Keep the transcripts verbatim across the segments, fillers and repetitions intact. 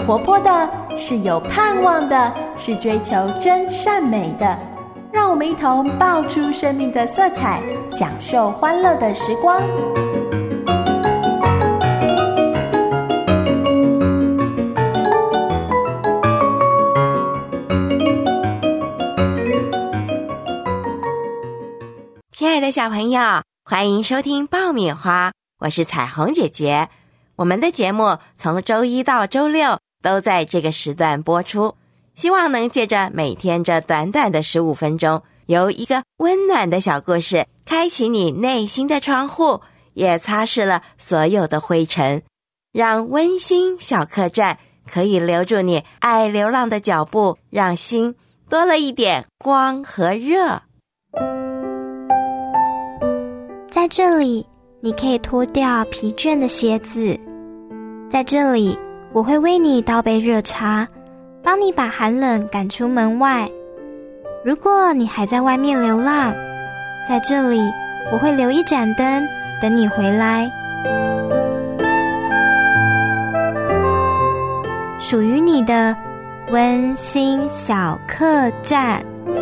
活泼的，是有盼望的，是追求真善美的。让我们一同爆出生命的色彩，享受欢乐的时光。 亲爱的小朋友，欢迎收听爆米花，我是彩虹姐姐。我们的节目从周一到周六都在这个时段播出，希望能借着每天这短短的十五分钟，由一个温暖的小故事开启你内心的窗户，也擦拭了所有的灰尘，让温馨小客栈可以留住你爱流浪的脚步，让心多了一点光和热。 在这里，你可以脱掉疲倦的鞋子。在这里，我会为你倒杯热茶，帮你把寒冷赶出门外。如果你还在外面流浪，在这里，我会留一盏灯，等你回来。属于你的温馨小客栈。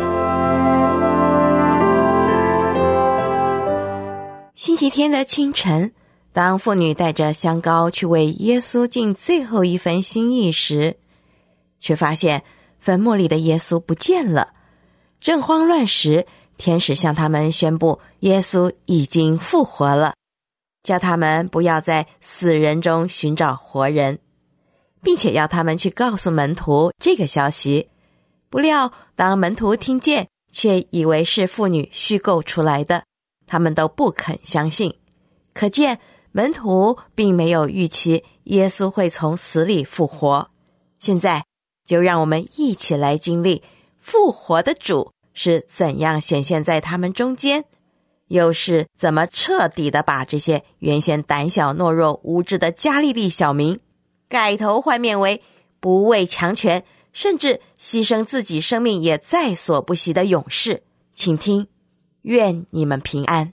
星期天的清晨，当妇女带着香膏去为耶稣尽最后一份心意时，却发现坟墓里的耶稣不见了。正慌乱时，天使向他们宣布耶稣已经复活了，叫他们不要在死人中寻找活人，并且要他们去告诉门徒这个消息。不料当门徒听见，却以为是妇女虚构出来的，他们都不肯相信。可见门徒并没有预期耶稣会从死里复活。现在就让我们一起来经历复活的主是怎样显现在他们中间，又是怎么彻底地把这些原先胆小懦弱无知的加利利小民改头换面为不畏强权，甚至牺牲自己生命也在所不惜的勇士。请听，愿你们平安。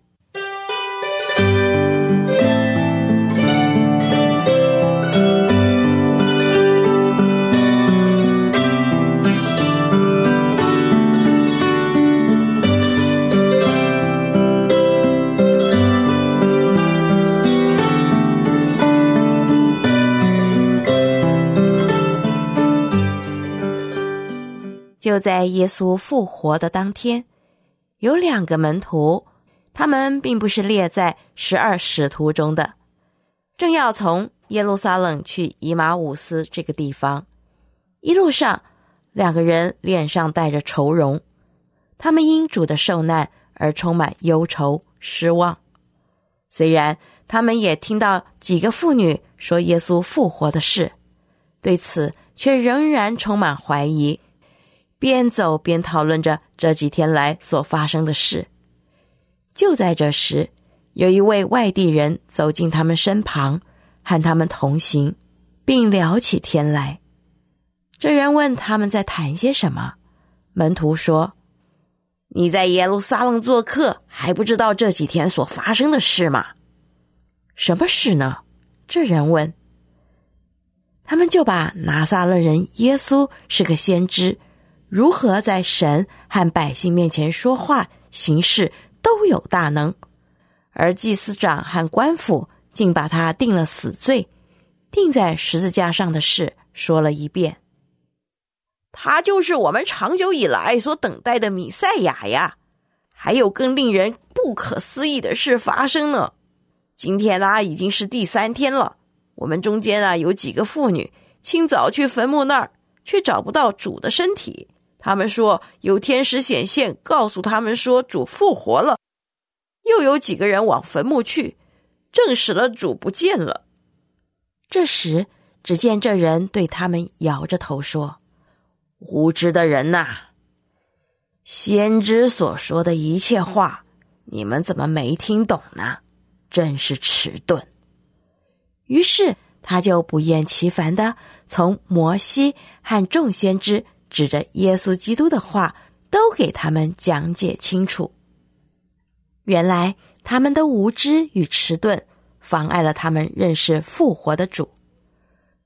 就在耶稣复活的当天，有两个门徒，他们并不是列在十二使徒中的，正要从耶路撒冷去以马忤斯这个地方。一路上，两个人脸上带着愁容，他们因主的受难而充满忧愁失望。虽然他们也听到几个妇女说耶稣复活的事，对此却仍然充满怀疑，边走边讨论着这几天来所发生的事。就在这时，有一位外地人走进他们身旁，和他们同行，并聊起天来。这人问他们在谈些什么，门徒说：你在耶路撒冷做客，还不知道这几天所发生的事吗？什么事呢？这人问。他们就把拿撒勒人耶稣是个先知，如何在神和百姓面前说话行事都有大能，而祭司长和官府竟把他定了死罪，钉在十字架上的事说了一遍。他就是我们长久以来所等待的弥赛亚呀！还有更令人不可思议的事发生呢。今天啊，已经是第三天了，我们中间啊有几个妇女清早去坟墓那儿，却找不到主的身体。他们说有天使显现，告诉他们说主复活了。又有几个人往坟墓去，证实了主不见了。这时，只见这人对他们摇着头说：无知的人呐，先知所说的一切话，你们怎么没听懂呢？真是迟钝。于是他就不厌其烦地从摩西和众先知指着耶稣基督的话都给他们讲解清楚。原来他们的无知与迟钝妨碍了他们认识复活的主。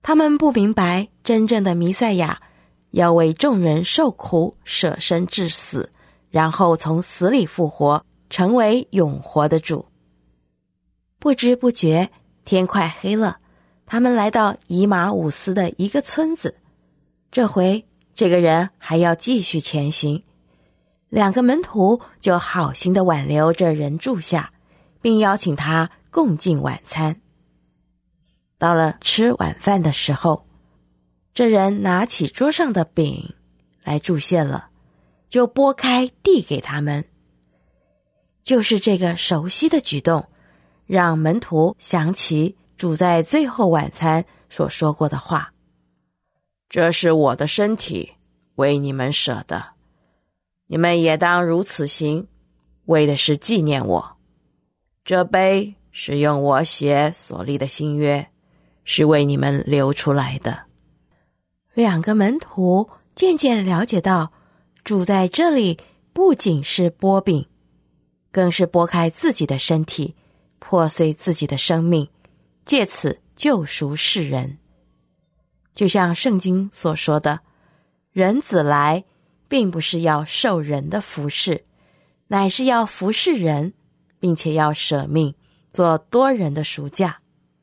他们不明白真正的弥赛亚要为众人受苦，舍身致死，然后从死里复活，成为永活的主。不知不觉，天快黑了，他们来到以马忤斯的一个村子。这回这个人还要继续前行，两个门徒就好心地挽留这人住下，并邀请他共进晚餐。到了吃晚饭的时候，这人拿起桌上的饼来祝谢了，就拨开递给他们。就是这个熟悉的举动，让门徒想起主在最后晚餐所说过的话：这是我的身体，为你们舍的，你们也当如此行，为的是纪念我。这杯是用我血所立的新约，是为你们流出来的。两个门徒渐渐了解到，主在这里不仅是擘饼，更是拨开自己的身体，破碎自己的生命，借此救赎世人。就像圣经所说的，人子来并不是要受人的服侍，乃是要服侍人，并且要舍命做多人的赎价。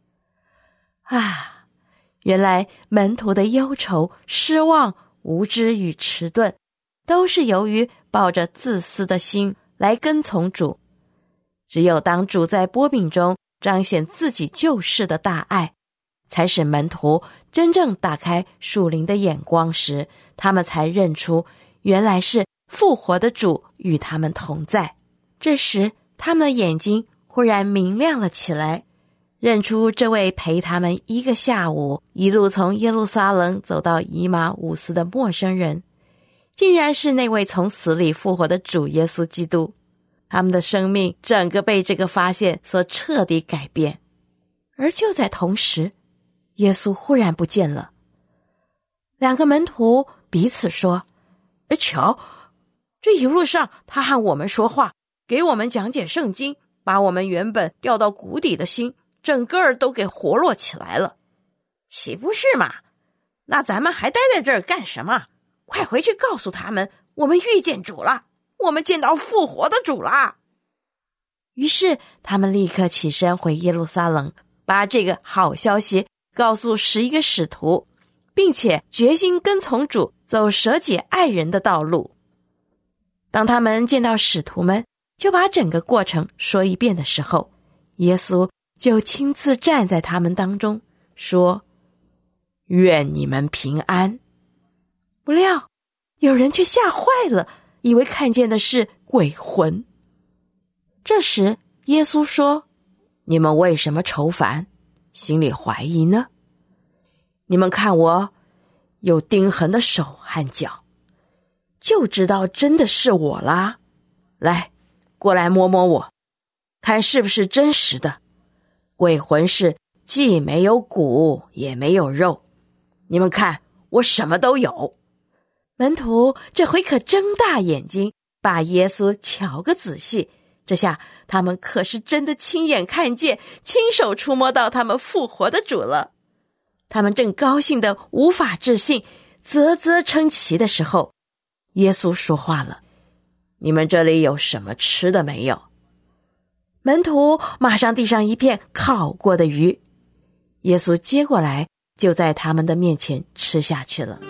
啊，原来门徒的忧愁、失望、无知与迟钝，都是由于抱着自私的心来跟从主。只有当主在擘饼中彰显自己救世的大爱，才使门徒真正打开属灵的眼光时，他们才认出原来是复活的主与他们同在。这时他们的眼睛忽然明亮了起来，认出这位陪他们一个下午一路从耶路撒冷走到以马忤斯的陌生人，竟然是那位从死里复活的主耶稣基督。他们的生命整个被这个发现所彻底改变。而就在同时，耶稣忽然不见了。两个门徒彼此说：哎，瞧，这一路上他和我们说话，给我们讲解圣经，把我们原本掉到谷底的心整个儿都给活络起来了，岂不是嘛？那咱们还待在这儿干什么？快回去告诉他们，我们遇见主了，我们见到复活的主了。于是他们立刻起身回耶路撒冷，把这个好消息告诉十一个使徒，并且决心跟从主，走舍己爱人的道路。当他们见到使徒们，就把整个过程说一遍的时候，耶稣就亲自站在他们当中，说：愿你们平安。不料有人却吓坏了，以为看见的是鬼魂。这时耶稣说：你们为什么愁烦，心里怀疑呢？你们看我有钉痕的手和脚，就知道真的是我啦。来，过来摸摸我，看是不是真实的。鬼魂是既没有骨也没有肉，你们看我什么都有。门徒这回可睁大眼睛，把耶稣瞧个仔细。这下他们可是真的亲眼看见，亲手触摸到他们复活的主了。他们正高兴得无法置信，啧啧称奇的时候，耶稣说话了：你们这里有什么吃的没有？门徒马上递上一片烤过的鱼，耶稣接过来，就在他们的面前吃下去了。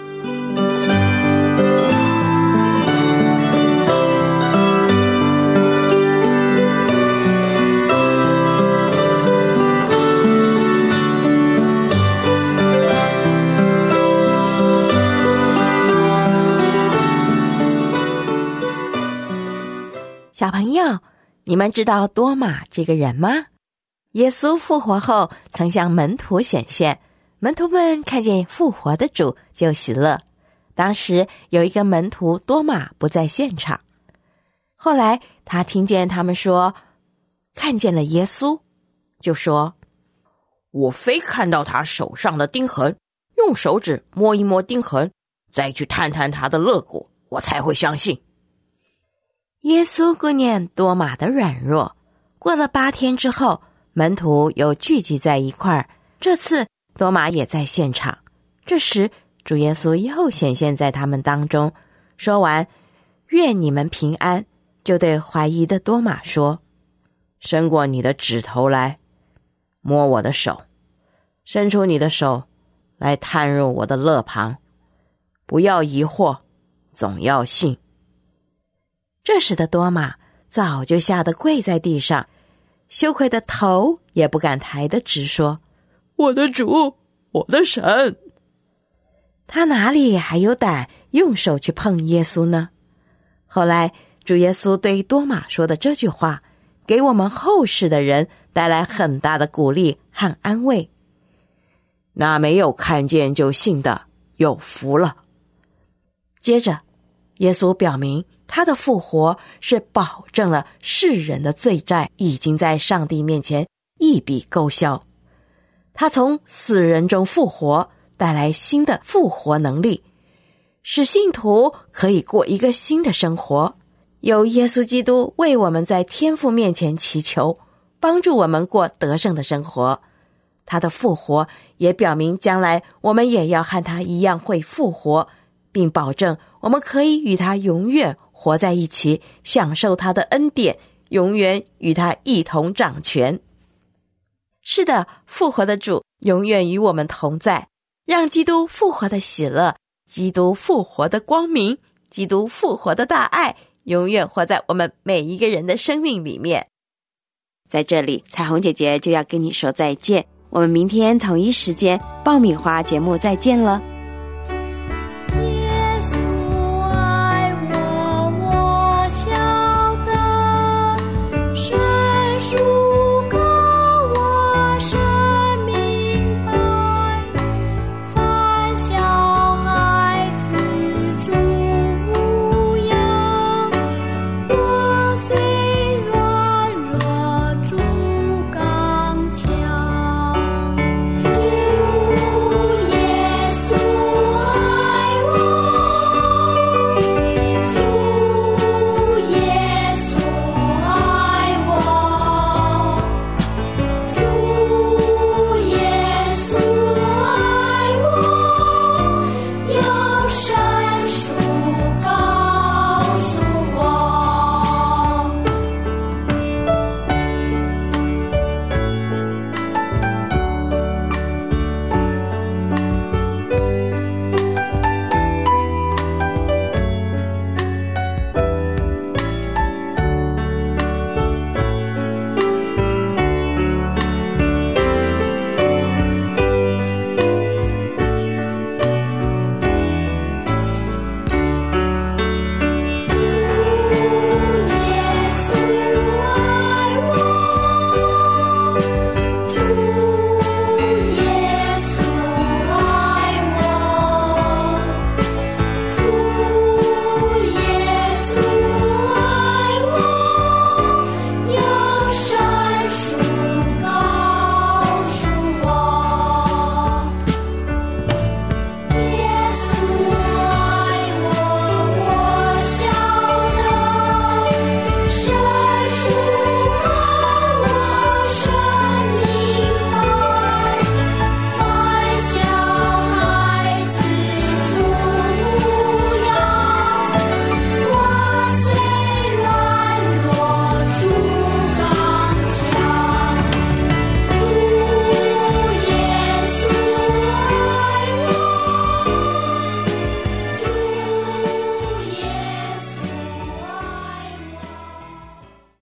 小朋友，你们知道多马这个人吗？耶稣复活后曾向门徒显现，门徒们看见复活的主就喜乐。当时有一个门徒多马不在现场，后来他听见他们说看见了耶稣，就说：我非看到他手上的钉痕，用手指摸一摸钉痕，再去探探他的肋骨，我才会相信。耶稣顾念多马的软弱，过了八天之后，门徒又聚集在一块儿。这次多马也在现场。这时主耶稣又显现在他们当中，说完愿你们平安，就对怀疑的多马说，伸过你的指头来，摸我的手，伸出你的手来探入我的肋旁，不要疑惑，总要信。这时的多马早就吓得跪在地上，羞愧的头也不敢抬得直，说，我的主，我的神。他哪里还有胆用手去碰耶稣呢？后来主耶稣对多马说的这句话，给我们后世的人带来很大的鼓励和安慰。那没有看见就信的有福了。接着耶稣表明他的复活是保证了世人的罪债已经在上帝面前一笔勾销。他从死人中复活，带来新的复活能力，使信徒可以过一个新的生活。有耶稣基督为我们在天父面前祈求，帮助我们过得胜的生活。他的复活也表明将来我们也要和他一样会复活，并保证我们可以与他永远活在一起，享受他的恩典，永远与他一同掌权。是的，复活的主永远与我们同在，让基督复活的喜乐，基督复活的光明，基督复活的大爱永远活在我们每一个人的生命里面。在这里，彩虹姐姐就要跟你说再见，我们明天同一时间爆米花节目再见了。